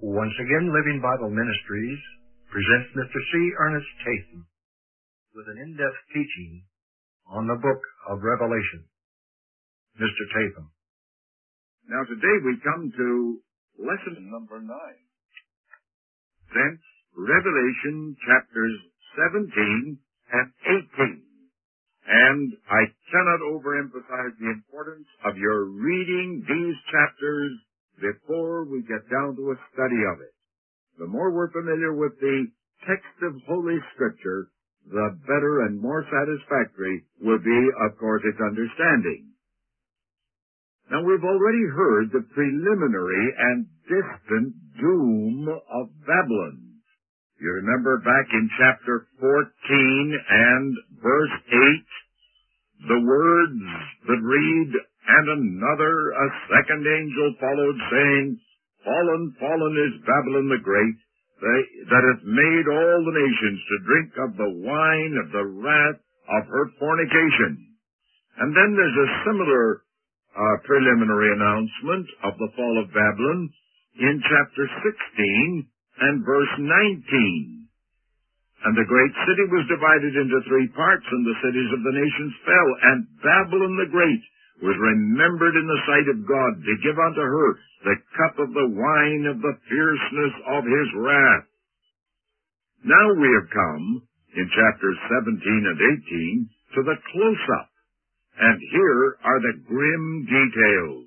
Once again, Living Bible Ministries presents Mr. C. Ernest Tatham with an in-depth teaching on the book of Revelation. Mr. Tatham. Now today we come to lesson number 9. Thence, Revelation chapters 17 and 18. And I cannot overemphasize the importance of your reading these chapters before we get down to a study of it. The more we're familiar with the text of Holy Scripture, the better and more satisfactory will be, of course, its understanding. Now, we've already heard the preliminary and distant doom of Babylon. You remember back in chapter 14 and verse 8, the words that read, "And another, a second angel followed, saying, Fallen, fallen is Babylon the Great, that hath made all the nations to drink of the wine of the wrath of her fornication." And then there's a similar preliminary announcement of the fall of Babylon in chapter 16 and verse 19. "And the great city was divided into 3 parts, and the cities of the nations fell, and Babylon the Great was remembered in the sight of God, to give unto her the cup of the wine of the fierceness of his wrath." Now we have come, in chapters 17 and 18, to the close-up, and here are the grim details.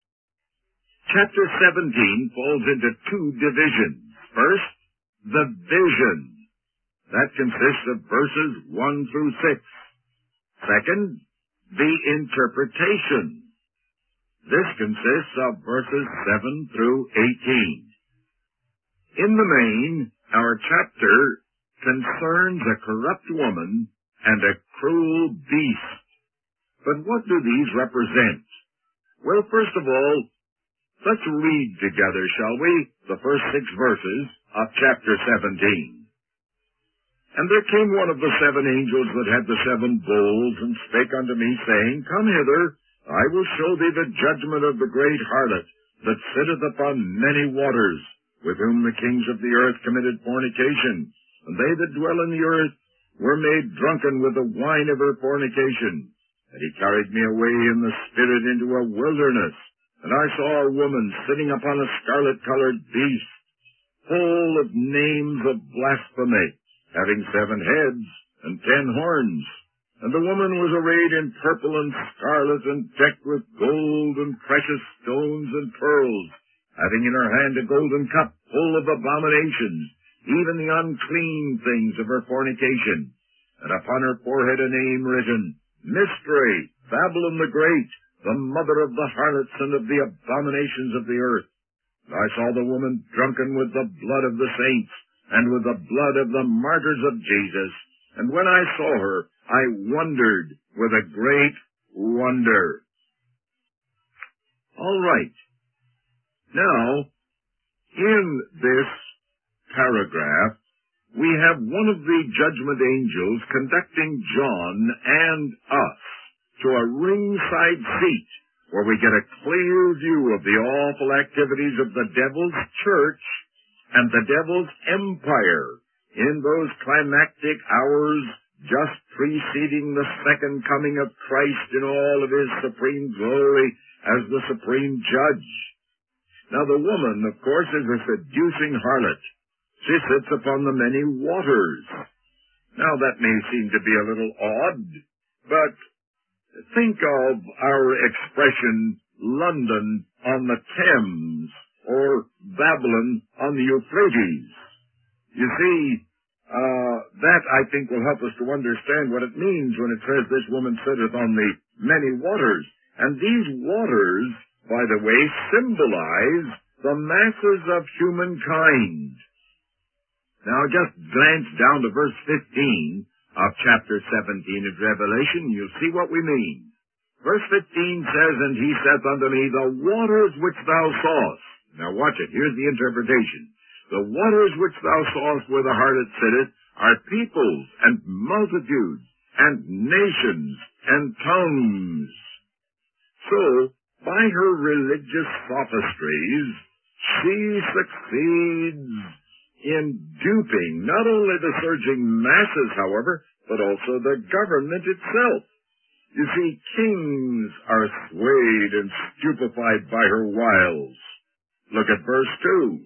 Chapter 17 falls into 2 divisions. First, the vision. That consists of verses 1 through 6. Second, the interpretation. This consists of verses 7 through 18. In the main, our chapter concerns a corrupt woman and a cruel beast. But what do these represent? Well, first of all, let's read together, shall we, the first 6 verses of chapter 17. "And there came one of the 7 angels that had the 7 bowls, and spake unto me, saying, Come hither, I will show thee the judgment of the great harlot, that sitteth upon many waters, with whom the kings of the earth committed fornication, and they that dwell in the earth were made drunken with the wine of her fornication. And he carried me away in the spirit into a wilderness, and I saw a woman sitting upon a scarlet-colored beast, full of names of blasphemy, having 7 heads and 10 horns. And the woman was arrayed in purple and scarlet, and decked with gold and precious stones and pearls, having in her hand a golden cup full of abominations, even the unclean things of her fornication. And upon her forehead a name written, Mystery, Babylon the Great, the mother of the harlots and of the abominations of the earth. And I saw the woman drunken with the blood of the saints, and with the blood of the martyrs of Jesus. And when I saw her, I wondered with a great wonder." All right. Now, in this paragraph, we have one of the judgment angels conducting John and us to a ringside seat, where we get a clear view of the awful activities of the devil's church and the devil's empire in those climactic hours just preceding the second coming of Christ in all of his supreme glory as the supreme judge. Now the woman, of course, is a seducing harlot. She sits upon the many waters. Now that may seem to be a little odd, but think of our expression, London on the Thames, or Babylon on the Euphrates. You see, that, I think, will help us to understand what it means when it says this woman sitteth on the many waters. And these waters, by the way, symbolize the masses of humankind. Now, just glance down to verse 15 of chapter 17 of Revelation, you'll see what we mean. Verse 15 says, "And he saith unto me, The waters which thou sawest." Now watch it. Here's the interpretation. "The waters which thou sawest where the harlot sitteth are peoples and multitudes and nations and tongues." So, by her religious sophistries, she she succeeds in duping not only the surging masses, however, but also the government itself. You see, kings are swayed and stupefied by her wiles. Look at verse 2.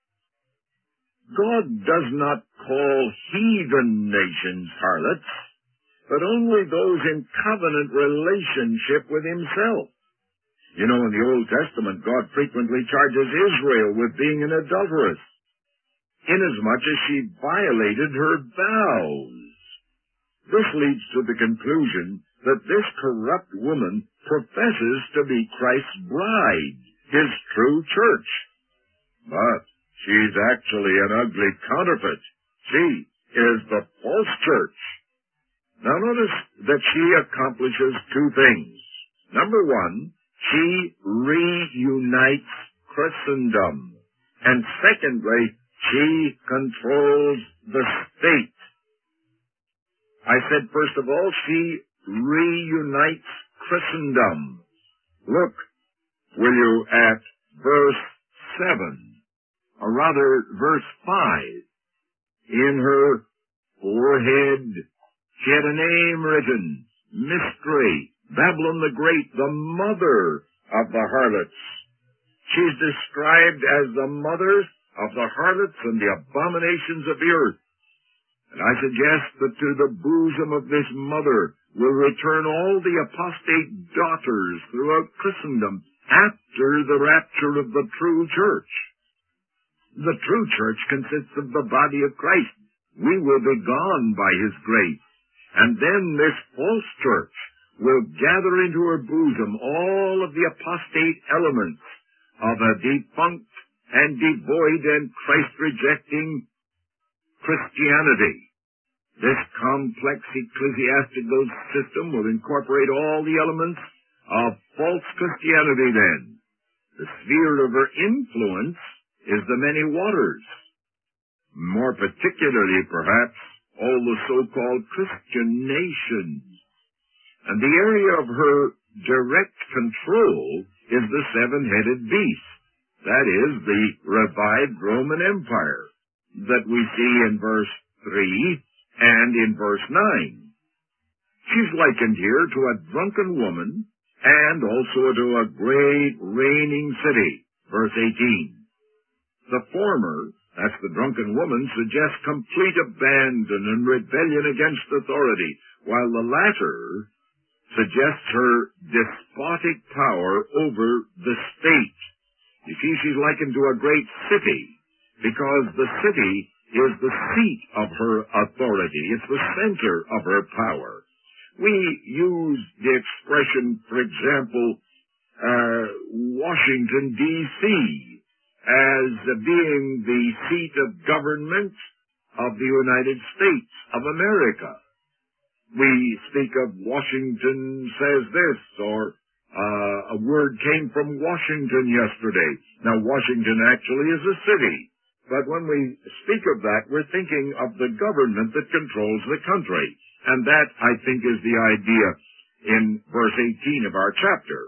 God does not call heathen nations harlots, but only those in covenant relationship with himself. You know, in the Old Testament, God frequently charges Israel with being an adulteress, inasmuch as she violated her vows. This leads to the conclusion that this corrupt woman professes to be Christ's bride, his true church. But she's actually an ugly counterfeit. She is the false church. Now notice that she accomplishes two things. Number one, she reunites Christendom. And secondly, she controls the state. I said, first of all, she reunites Christendom. Look, will you, at verse 7, or rather verse 5. In her forehead she had a name written, Mystery, Babylon the Great, the mother of the harlots. She's described as the mother of the harlots and the abominations of the earth. And I suggest that to the bosom of this mother will return all the apostate daughters throughout Christendom after the rapture of the true church. The true church consists of the body of Christ. We will be gone by his grace. And then this false church will gather into her bosom all of the apostate elements of a defunct and devoid and Christ-rejecting Christianity. This complex ecclesiastical system will incorporate all the elements of false Christianity then. The sphere of her influence is the many waters. More particularly, perhaps, all the so-called Christian nations. And the area of her direct control is the seven-headed beast. That is, the revived Roman Empire that we see in verse 3 and in verse 9. She's likened here to a drunken woman and also to a great reigning city, verse 18. The former, that's the drunken woman, suggests complete abandon and rebellion against authority, while the latter suggests her despotic power over the state. You see, she's likened to a great city, because the city is the seat of her authority. It's the center of her power. We use the expression, for example, Washington, D.C., as being the seat of government of the United States of America. We speak of Washington says this, or a word came from Washington yesterday. Now, Washington actually is a city. But when we speak of that, we're thinking of the government that controls the country. And that, I think, is the idea in verse 18 of our chapter.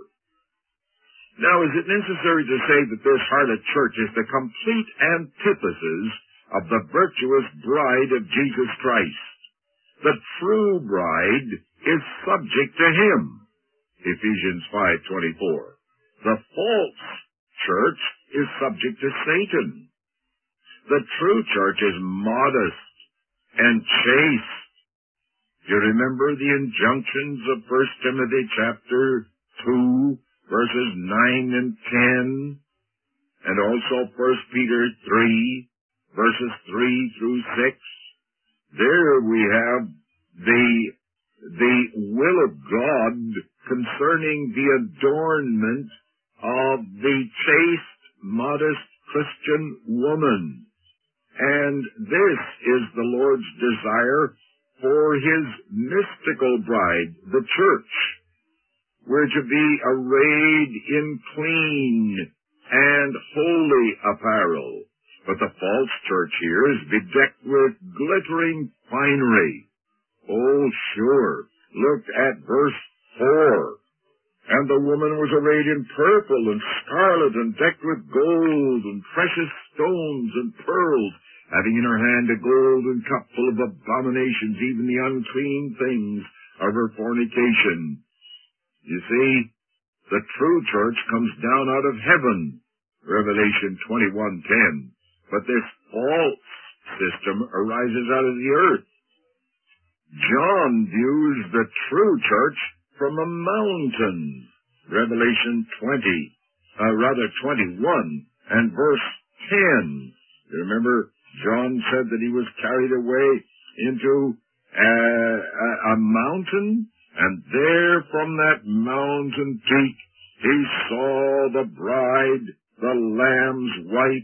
Now, is it necessary to say that this harlot church is the complete antithesis of the virtuous bride of Jesus Christ? The true bride is subject to him, Ephesians 5:24. The false church is subject to Satan. The true church is modest and chaste. You remember the injunctions of 1 Timothy chapter 2, verses 9 and 10, and also 1 Peter 3, verses 3 through 6. There we have the will of God concerning the adornment of the chaste, modest Christian woman. And this is the Lord's desire for his mystical bride, the church. We're to be arrayed in clean and holy apparel. But the false church here is bedecked with glittering finery. Oh, sure. Look at verse 4. And the woman was arrayed in purple and scarlet and decked with gold and precious stones and pearls, having in her hand a golden cup full of abominations, even the unclean things of her fornication. You see, the true church comes down out of heaven, Revelation 21:10. But this false system arises out of the earth. John views the true church from a mountain, Revelation 21 and verse 10. You remember, John said that he was carried away into a mountain, and there from that mountain peak he saw the bride, the Lamb's wife.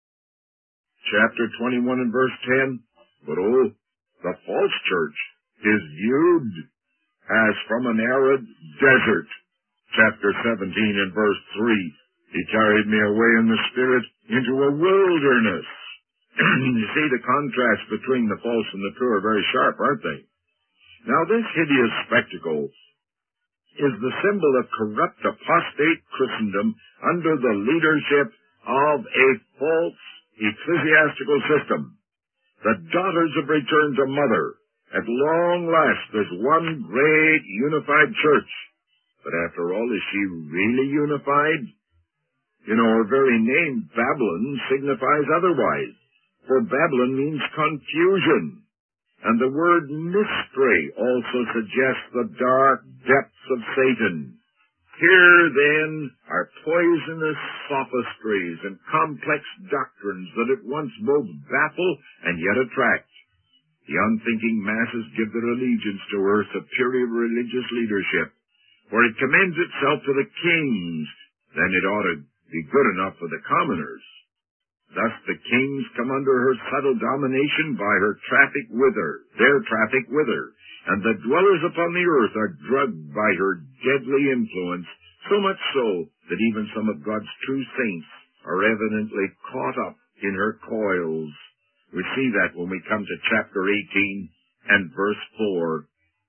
Chapter 21 and verse 10. But the false church is viewed as from an arid desert. Chapter 17 and verse 3. He carried me away in the spirit into a wilderness. You see, the contrast between the false and the true are very sharp, aren't they? Now, this hideous spectacle is the symbol of corrupt, apostate Christendom under the leadership of a false ecclesiastical system. The daughters have returned to mother. At long last, there's one great unified church. But after all, is she really unified? You know, her very name, Babylon, signifies otherwise. For Babylon means confusion. And the word mystery also suggests the dark depths of Satan. Here, then, are poisonous sophistries and complex doctrines that at once both baffle and yet attract. The unthinking masses give their allegiance to her superior religious leadership, for it commends itself to the kings. Then it ought to be good enough for the commoners. Thus the kings come under her subtle domination by her traffic with her, their traffic with her, and the dwellers upon the earth are drugged by her deadly influence, so much so that even some of God's true saints are evidently caught up in her coils. We see that when we come to chapter 18 and verse 4.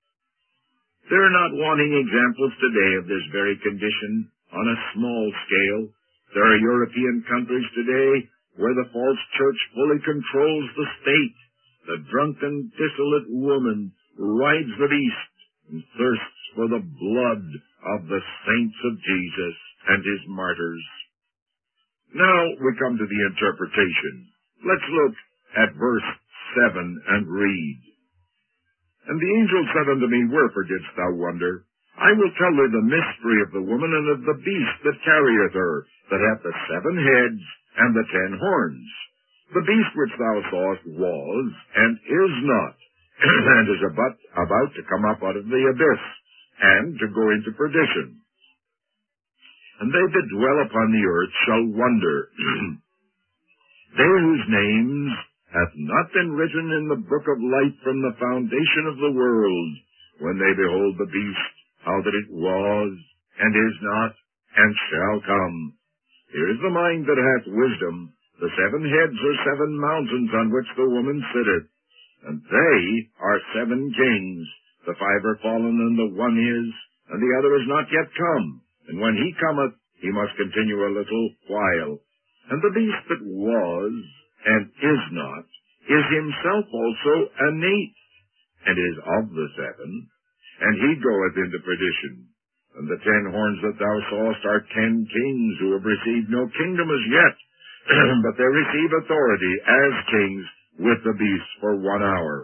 There are not wanting examples today of this very condition on a small scale. There are European countries today where the false church fully controls the state. The drunken, dissolute woman rides the beast and thirsts for the blood of the saints of Jesus and his martyrs. Now we come to the interpretation. Let's look at verse 7 and read. And the angel said unto me, Wherefore didst thou wonder? I will tell thee the mystery of the woman and of the beast that carrieth her, that hath the 7 heads and the 10 horns. The beast which thou sawest was, and is not, and is about to come up out of the abyss, and to go into perdition. And they that dwell upon the earth shall wonder, they whose names hath not been written in the book of life from the foundation of the world, when they behold the beast, how that it was, and is not, and shall come. Here is the mind that hath wisdom. The 7 heads are 7 mountains on which the woman sitteth, and they are 7 kings. The 5 are fallen, and the 1 is, and the other is not yet come. And when he cometh, he must continue a little while. And the beast that was, and is not, is himself also an 8th, and is of the 7, and he goeth into perdition. And the 10 horns that thou sawest are 10 kings who have received no kingdom as yet, but they receive authority as kings with the beast for 1 hour.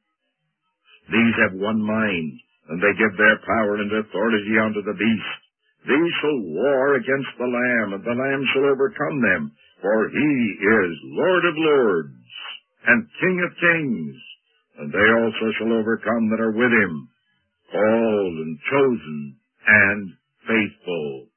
These have one mind, and they give their power and authority unto the beast. These shall war against the Lamb, and the Lamb shall overcome them, for he is Lord of lords, and King of kings, and they also shall overcome that are with him, called and chosen and faithful.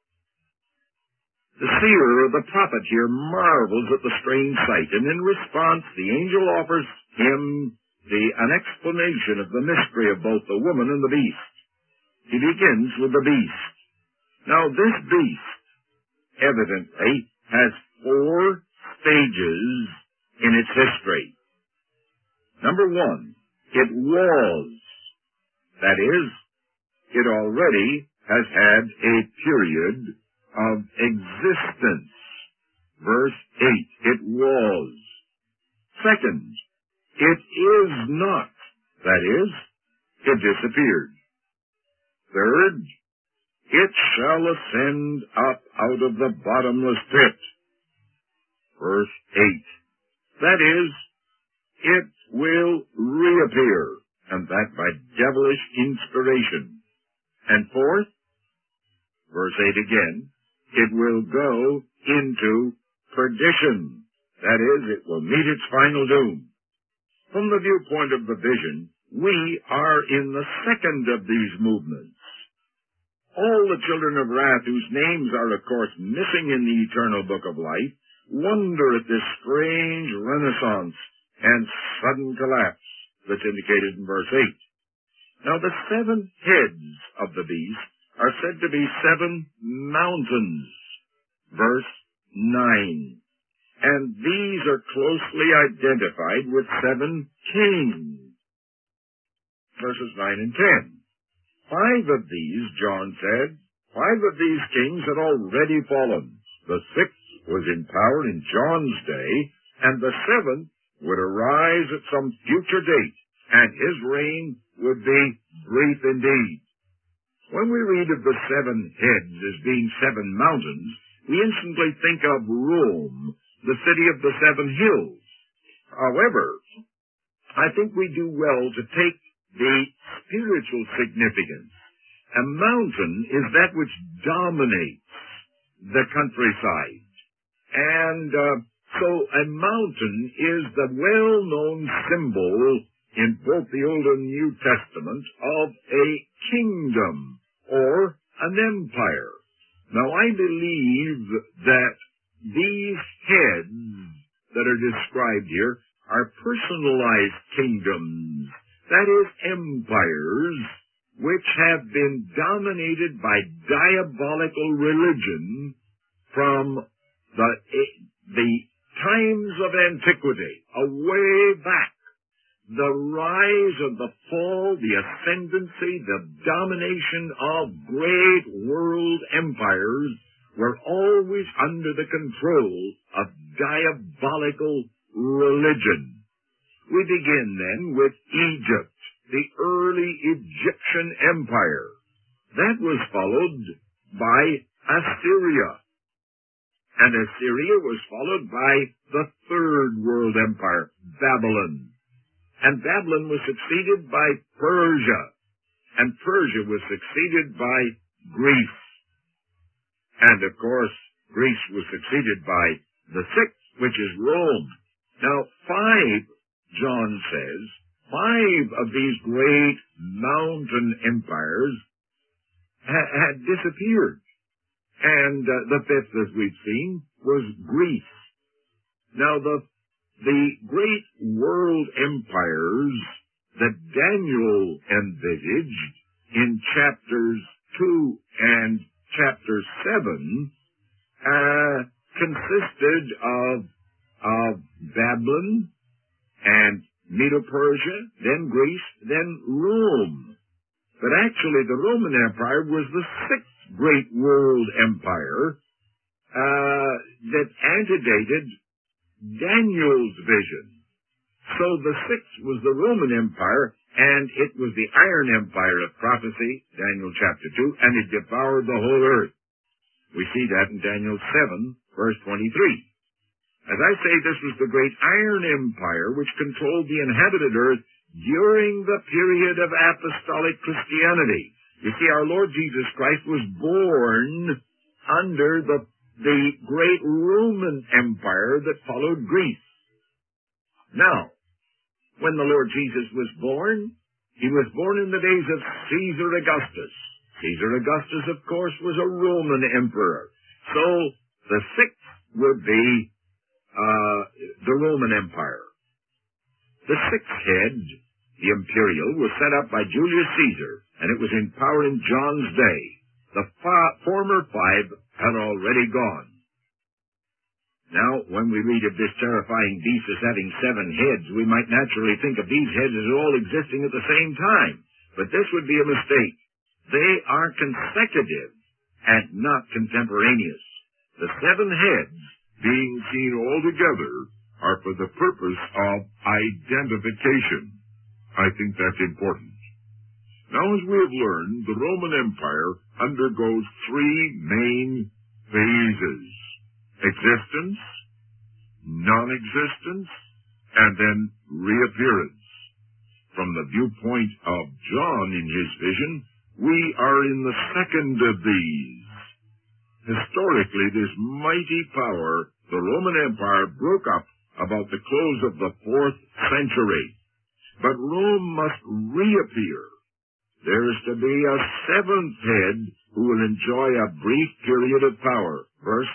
The seer or the prophet here marvels at the strange sight, and in response the angel offers him an explanation of the mystery of both the woman and the beast. He begins with the beast. Now this beast evidently has 4 stages in its history. Number 1, it was. That is, it already has had a period of existence. Verse 8, it was. Second, it is not. That is, it disappeared. Third, it shall ascend up out of the bottomless pit. Verse 8, that is, it will reappear, and that by devilish inspiration. And fourth, verse 8 again, it will go into perdition. That is, it will meet its final doom. From the viewpoint of the vision, we are in the second of these movements. All the children of wrath, whose names are, of course, missing in the eternal book of life, wonder at this strange renaissance and sudden collapse that's indicated in verse 8. Now, the 7 heads of the beast are said to be 7 mountains. Verse 9. And these are closely identified with 7 kings. Verses 9 and 10. 5 of these, John said, 5 of these kings had already fallen. The 6th was in power in John's day, and the 7th would arise at some future date, and his reign would be brief indeed. When we read of the 7 heads as being 7 mountains, we instantly think of Rome, the city of the 7 hills. However, I think we do well to take the spiritual significance. A mountain is that which dominates the countryside. And so a mountain is the well-known symbol in both the Old and New Testament of a kingdom or an empire. Now, I believe that these heads that are described here are personalized kingdoms, that is, empires, which have been dominated by diabolical religion from the times of antiquity, away back. The rise and the fall, the ascendancy, the domination of great world empires were always under the control of diabolical religion. We begin then with Egypt, the early Egyptian empire. That was followed by Assyria. And Assyria was followed by the third world empire, Babylon. And Babylon was succeeded by Persia. And Persia was succeeded by Greece. And, of course, Greece was succeeded by the 6th, which is Rome. Now, 5, John says, 5 of these great mountain empires had disappeared. And the 5th, as we've seen, was Greece. Now, the great world empires that Daniel envisaged in chapters 2 and chapter 7 consisted of Babylon and Medo-Persia, then Greece, then Rome. But actually the Roman Empire was the 6th great world empire that antedated Daniel's vision. So the 6th was the Roman Empire, and it was the Iron Empire of prophecy, Daniel chapter 2, and it devoured the whole earth. We see that in Daniel 7, verse 23. As I say, this was the great Iron Empire which controlled the inhabited earth during the period of apostolic Christianity. You see, our Lord Jesus Christ was born under the great Roman Empire that followed Greece. Now, when the Lord Jesus was born, he was born in the days of Caesar Augustus. Caesar Augustus, of course, was a Roman emperor. So the 6th would be the Roman Empire. The 6th head, the imperial, was set up by Julius Caesar, and it was in power in John's day. The former 5 had already gone. Now, when we read of this terrifying beast as having 7 heads, we might naturally think of these heads as all existing at the same time. But this would be a mistake. They are consecutive and not contemporaneous. The 7 heads, being seen all together, are for the purpose of identification. I think that's important. Now, as we have learned, the Roman Empire undergoes 3 main phases: existence, non-existence, and then reappearance. From the viewpoint of John in his vision, we are in the second of these. Historically, this mighty power, the Roman Empire, broke up about the close of the 4th century. But Rome must reappear. There is to be a 7th head who will enjoy a brief period of power. Verse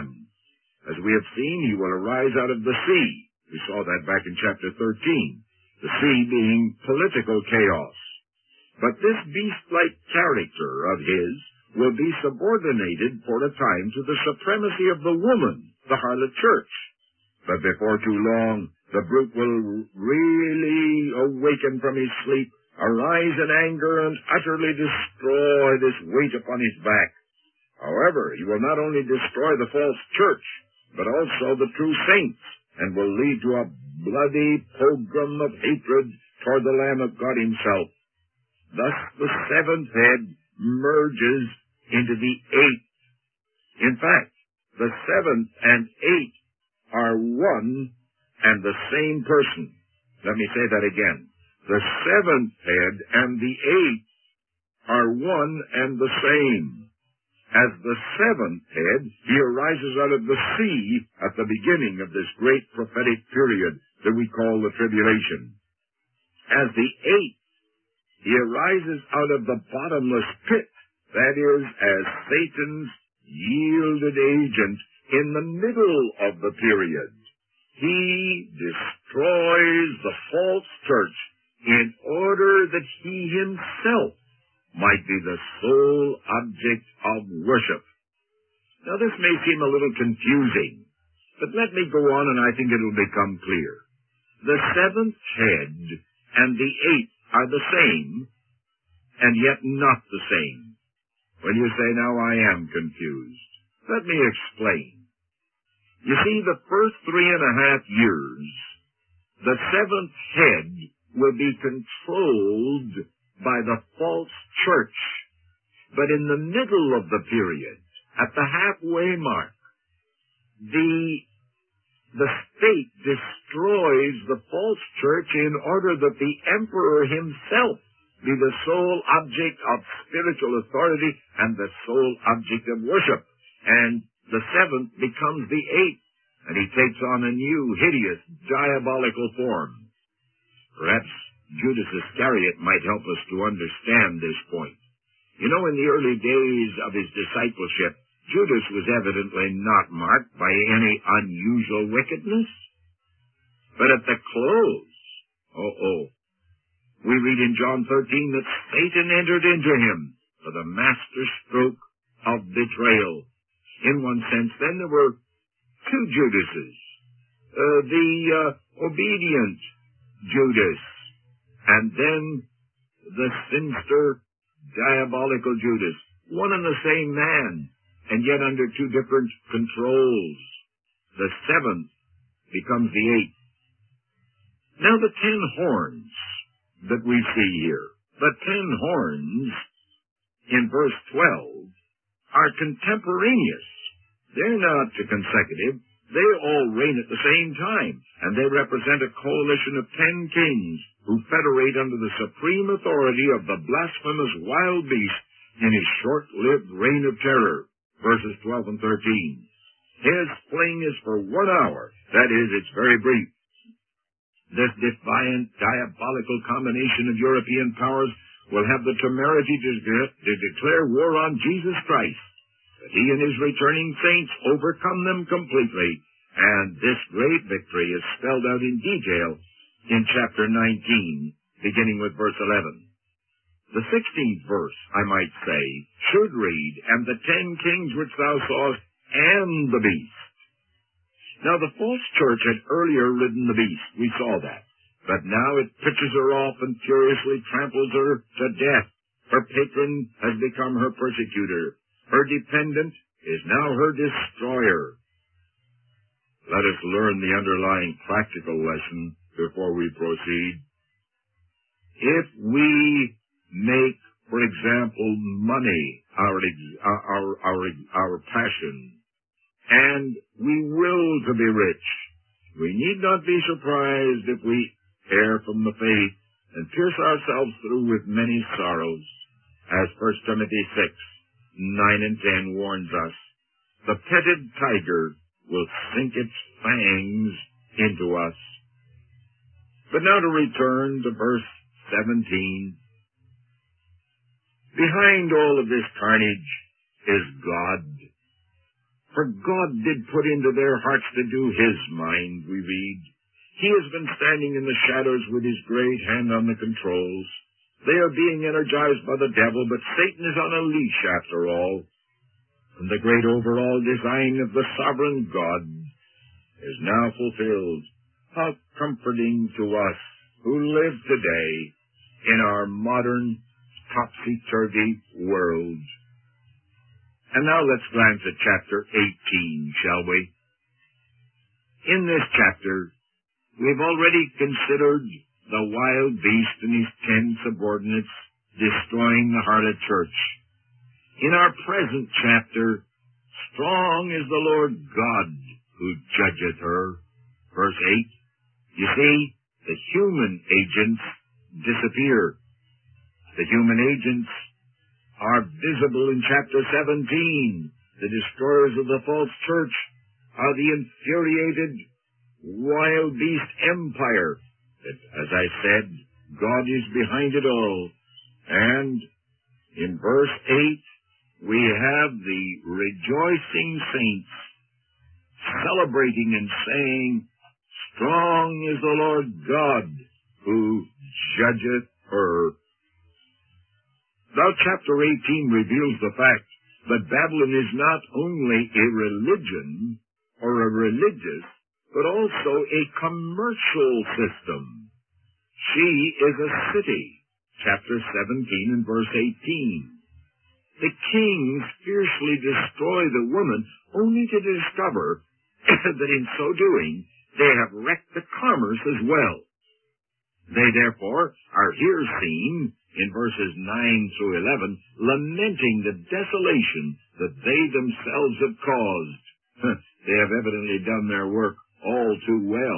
10. As we have seen, he will arise out of the sea. We saw that back in chapter 13. The sea being political chaos. But this beast-like character of his will be subordinated for a time to the supremacy of the woman, the harlot church. But before too long, the brute will really awaken from his sleep, arise in anger, and utterly destroy this weight upon his back. However, he will not only destroy the false church, but also the true saints, and will lead to a bloody pogrom of hatred toward the Lamb of God himself. Thus the 7th head merges into the 8th. In fact, the 7th and 8th are one and the same person. Let me say that again. The 7th head and the 8th are one and the same. As the 7th head, he arises out of the sea at the beginning of this great prophetic period that we call the tribulation. As the 8th, he arises out of the bottomless pit, that is, as Satan's yielded agent in the middle of the period. He destroys the false church in order that he himself might be the sole object of worship. Now, this may seem a little confusing, but let me go on and I think it will become clear. The 7th head and the 8th are the same, and yet not the same. When you say, now I am confused, let me explain. You see, the first 3.5 years, the 7th head will be controlled by the false church. But in the middle of the period, at the halfway mark, the state destroys the false church in order that the emperor himself be the sole object of spiritual authority and the sole object of worship. And the 7th becomes the 8th, and he takes on a new, hideous, diabolical form. Perhaps Judas Iscariot might help us to understand this point. You know, in the early days of his discipleship, Judas was evidently not marked by any unusual wickedness. But at the close, we read in John 13 that Satan entered into him for the master stroke of betrayal. In one sense, then, there were 2 Judases. The obedient Judas, and then the sinister, diabolical Judas. One and the same man, and yet under 2 different controls. The 7th becomes the 8th. Now the 10 horns that we see here, the 10 horns in verse 12, are contemporaneous. They're not consecutive. They all reign at the same time, and they represent a coalition of 10 kings who federate under the supreme authority of the blasphemous wild beast in his short-lived reign of terror, verses 12 and 13. His fling is for 1 hour. That is, it's very brief. This defiant, diabolical combination of European powers will have the temerity to declare war on Jesus Christ. But he and his returning saints overcome them completely, and this great victory is spelled out in detail in chapter 19, beginning with verse 11. The 16th verse, I might say, should read, and the 10 kings which thou sawest, and the beast. Now, the false church had earlier ridden the beast. We saw that. But now it pitches her off and furiously tramples her to death. Her patron has become her persecutor. Her dependent is now her destroyer. Let us learn the underlying practical lesson before we proceed. If we make, for example, money our passion, and we will to be rich, we need not be surprised if we err from the faith and pierce ourselves through with many sorrows, as 1 Timothy 6:9-10 warns us. The petted tiger will sink its fangs into us. But now to return to verse 17. Behind all of this carnage is God. For God did put into their hearts to do his mind, we read. He has been standing in the shadows with his great hand on the controls. They are being energized by the devil, but Satan is on a leash after all. And the great overall design of the sovereign God is now fulfilled. How comforting to us who live today in our modern topsy-turvy world. And now let's glance at chapter 18, shall we? In this chapter, we've already considered the wild beast and his 10 subordinates destroying the harlot church. In our present chapter, strong is the Lord God who judgeth her. Verse 8, you see, the human agents disappear. The human agents are visible in chapter 17. The destroyers of the false church are the infuriated wild beast empire. That, as I said, God is behind it all. And in verse 8, we have the rejoicing saints celebrating and saying, strong is the Lord God who judgeth her. Now, chapter 18 reveals the fact that Babylon is not only a religion or a religious, but also a commercial system. She is a city. Chapter 17 and verse 18. The kings fiercely destroy the woman, only to discover that in so doing, they have wrecked the commerce as well. They therefore are here seen in verses 9 through 11, lamenting the desolation that they themselves have caused. They have evidently done their work all too well.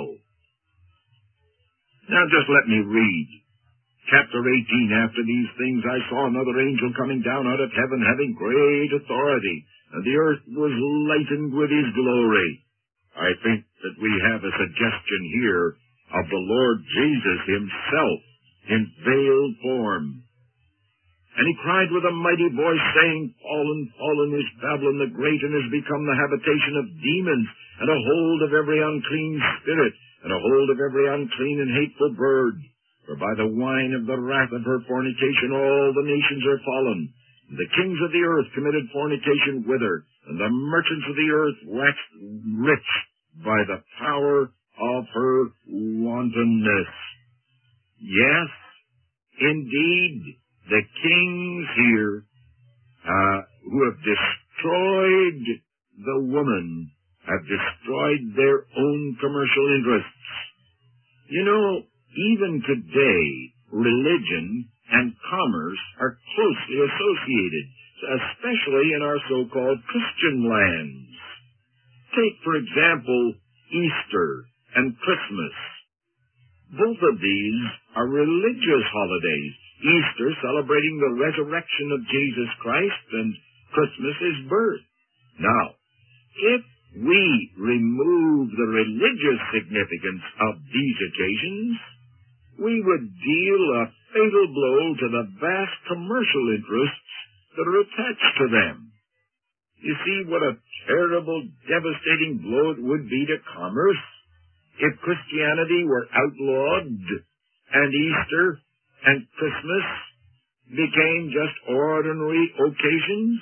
Now just let me read. Chapter 18, after these things I saw another angel coming down out of heaven, having great authority, and the earth was lightened with his glory. I think that we have a suggestion here of the Lord Jesus himself in veiled form. And he cried with a mighty voice, saying, fallen, fallen is Babylon the great, and has become the habitation of demons, and a hold of every unclean spirit, and a hold of every unclean and hateful bird. For by the wine of the wrath of her fornication all the nations are fallen. And the kings of the earth committed fornication with her, and the merchants of the earth waxed rich by the power of her wantonness. Yes, indeed, the kings here who have destroyed the woman have destroyed their own commercial interests. You know, even today, religion and commerce are closely associated, especially in our so-called Christian lands. Take, for example, Easter and Christmas. Both of these are religious holidays. Easter celebrating the resurrection of Jesus Christ, and Christmas his birth. Now, if we remove the religious significance of these occasions, we would deal a fatal blow to the vast commercial interests that are attached to them. You see what a terrible, devastating blow it would be to commerce if Christianity were outlawed and Easter and Christmas became just ordinary occasions.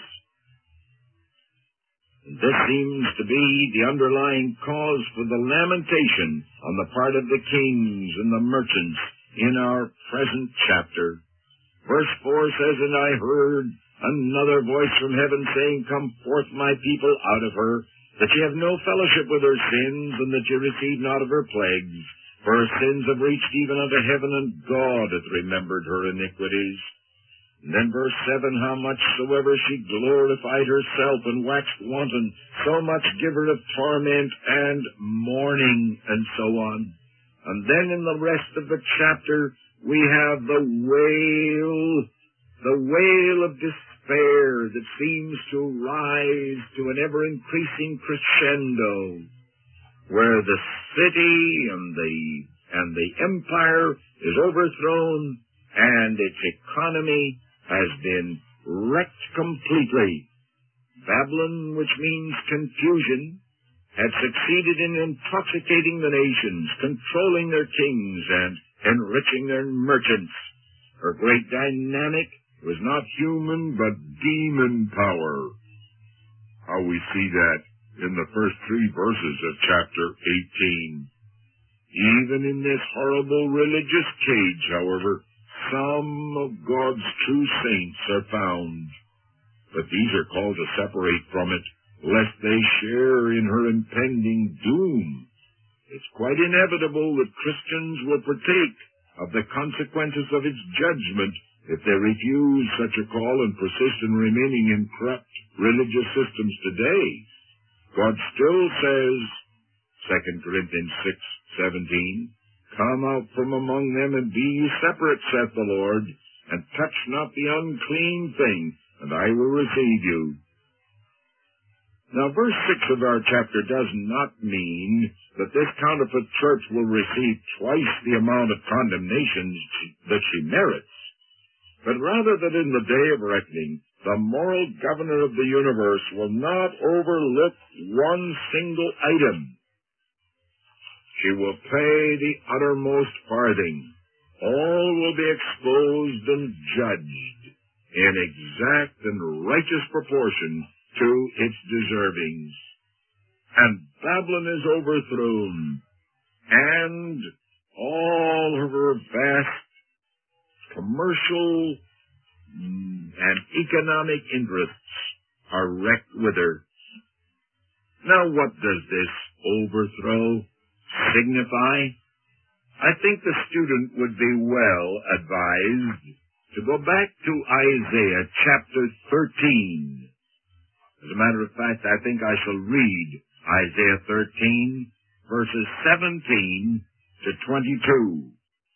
This seems to be the underlying cause for the lamentation on the part of the kings and the merchants in our present chapter. Verse 4 says, And I heard another voice from heaven saying, Come forth, my people, out of her, that ye have no fellowship with her sins, and that ye receive not of her plagues. For her sins have reached even unto heaven, and God hath remembered her iniquities. And then verse 7, How much soever she glorified herself and waxed wanton, so much give her of torment and mourning, and so on. And then in the rest of the chapter, we have the wail of despair that seems to rise to an ever-increasing crescendo, where the city and the empire is overthrown, and its economy has been wrecked completely. Babylon, which means confusion, had succeeded in intoxicating the nations, controlling their kings, and enriching their merchants. Her great dynamic was not human, but demon power. How we see that in the first 3 verses of chapter 18. Even in this horrible religious cage, however, some of God's true saints are found. But these are called to separate from it, lest they share in her impending doom. It's quite inevitable that Christians will partake of the consequences of its judgment if they refuse such a call and persist in remaining in corrupt religious systems today. God still says, 2 Corinthians 6:17, Come out from among them and be ye separate, saith the Lord, and touch not the unclean thing, and I will receive you. Now, verse 6 of our chapter does not mean that this counterfeit church will receive twice the amount of condemnation that she merits, but rather that in the day of reckoning, the moral governor of the universe will not overlook one single item. She will pay the uttermost farthing. All will be exposed and judged in exact and righteous proportion to its deservings. And Babylon is overthrown, and all of her vast commercial and economic interests are wrecked with her. Now, what does this overthrow signify? I think the student would be well advised to go back to Isaiah chapter 13. As a matter of fact, I think I shall read Isaiah 13, verses 17 to 22.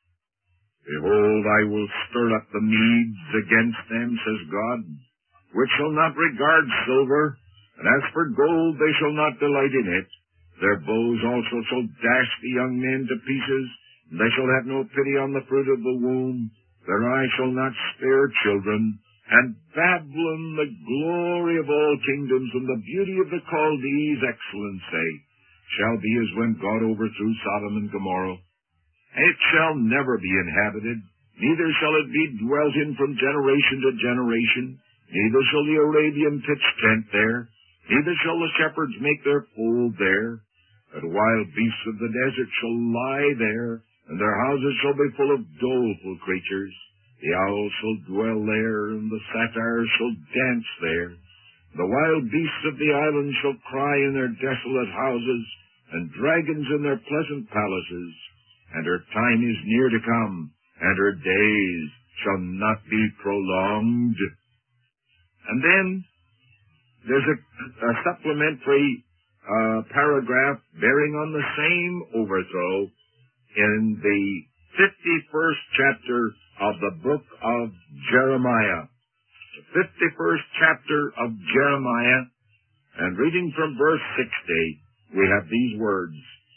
Behold, I will stir up the Medes against them, says God, which shall not regard silver, and as for gold, they shall not delight in it. Their bows also shall dash the young men to pieces, and they shall have no pity on the fruit of the womb. Their eye shall not spare children. And Babylon, the glory of all kingdoms, and the beauty of the Chaldees' excellency, shall be as when God overthrew Sodom and Gomorrah. It shall never be inhabited, neither shall it be dwelt in from generation to generation, neither shall the Arabian pitch tent there, neither shall the shepherds make their fold there. But wild beasts of the desert shall lie there, and their houses shall be full of doleful creatures. The owl shall dwell there, and the satyr shall dance there. The wild beasts of the island shall cry in their desolate houses, and dragons in their pleasant palaces. And her time is near to come, and her days shall not be prolonged. And then there's a supplementary paragraph bearing on the same overthrow in the 51st chapter of the book of Jeremiah. The 51st chapter of Jeremiah, and reading from verse 60, we have these words.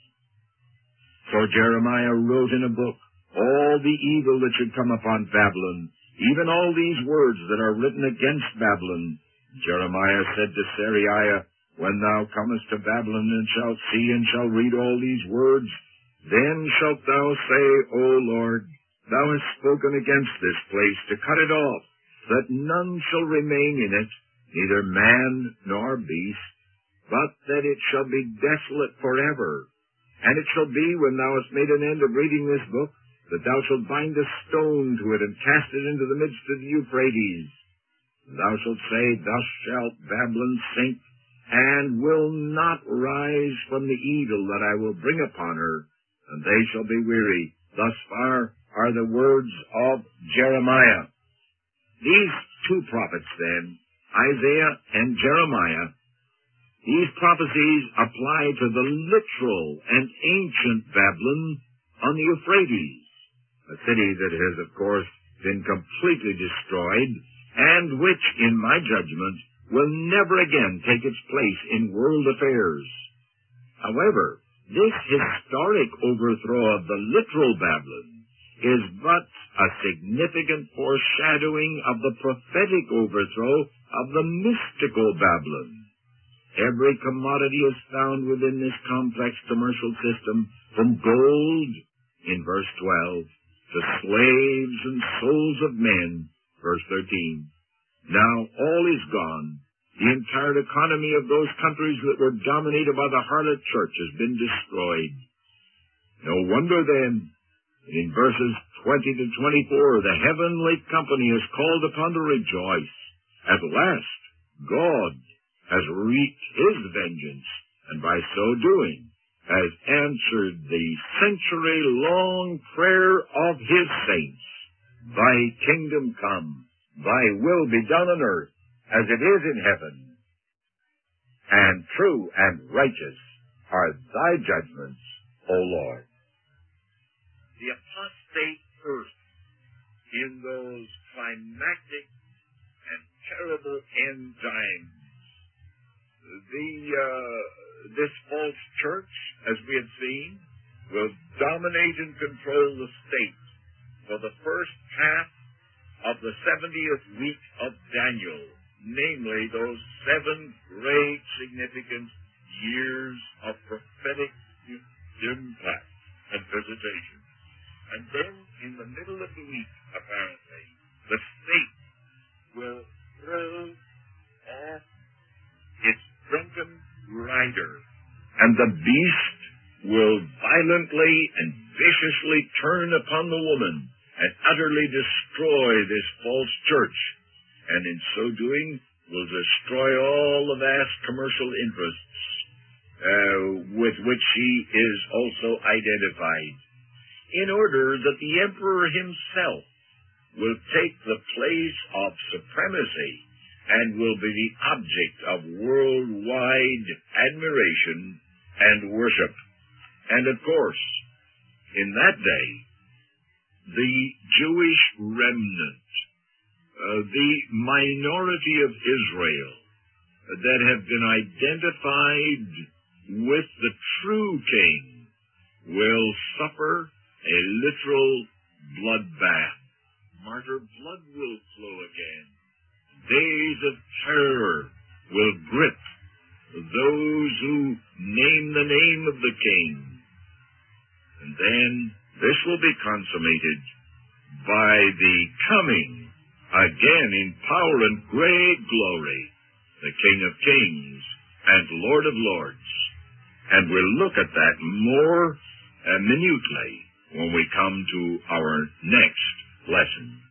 So Jeremiah wrote in a book all the evil that should come upon Babylon, even all these words that are written against Babylon. Jeremiah said to Seraiah, When thou comest to Babylon, and shalt see and shall read all these words, then shalt thou say, O Lord, thou hast spoken against this place to cut it off, that none shall remain in it, neither man nor beast, but that it shall be desolate forever. And it shall be, when thou hast made an end of reading this book, that thou shalt bind a stone to it, and cast it into the midst of the Euphrates. Thou shalt say, Thus shalt Babylon sink, and will not rise from the evil that I will bring upon her, and they shall be weary. Thus far are the words of Jeremiah. These two prophets, then, Isaiah and Jeremiah, these prophecies apply to the literal and ancient Babylon on the Euphrates, a city that has, of course, been completely destroyed, and which, in my judgment, will never again take its place in world affairs. However, this historic overthrow of the literal Babylon is but a significant foreshadowing of the prophetic overthrow of the mystical Babylon. Every commodity is found within this complex commercial system, from gold, in verse 12, to slaves and souls of men, verse 13. Now all is gone. The entire economy of those countries that were dominated by the harlot church has been destroyed. No wonder then, in verses 20 to 24, the heavenly company is called upon to rejoice. At last, God has wreaked his vengeance, and by so doing has answered the century-long prayer of his saints. Thy kingdom come, thy will be done on earth as it is in heaven. And true and righteous are thy judgments, O Lord. The apostate earth in those climactic and terrible end times, this false church, as we have seen, will dominate and control the state for the first half of the 70th week of Daniel, namely those 7 great significant years of prophetic impact and visitation. And then, in the middle of the week, apparently, the state will throw off its drunken rider, and the beast will violently and viciously turn upon the woman and utterly destroy this false church, and in so doing will destroy all the vast commercial interests with which he is also identified, in order that the emperor himself will take the place of supremacy and will be the object of worldwide admiration and worship. And of course, in that day, the Jewish remnant, the minority of Israel that have been identified with the true king, will suffer a literal bloodbath. Martyr blood will flow again. Days of terror will grip those who name the name of the king. And then this will be consummated by the coming, again in power and great glory, the King of Kings and Lord of Lords. And we'll look at that more minutely when we come to our next lesson.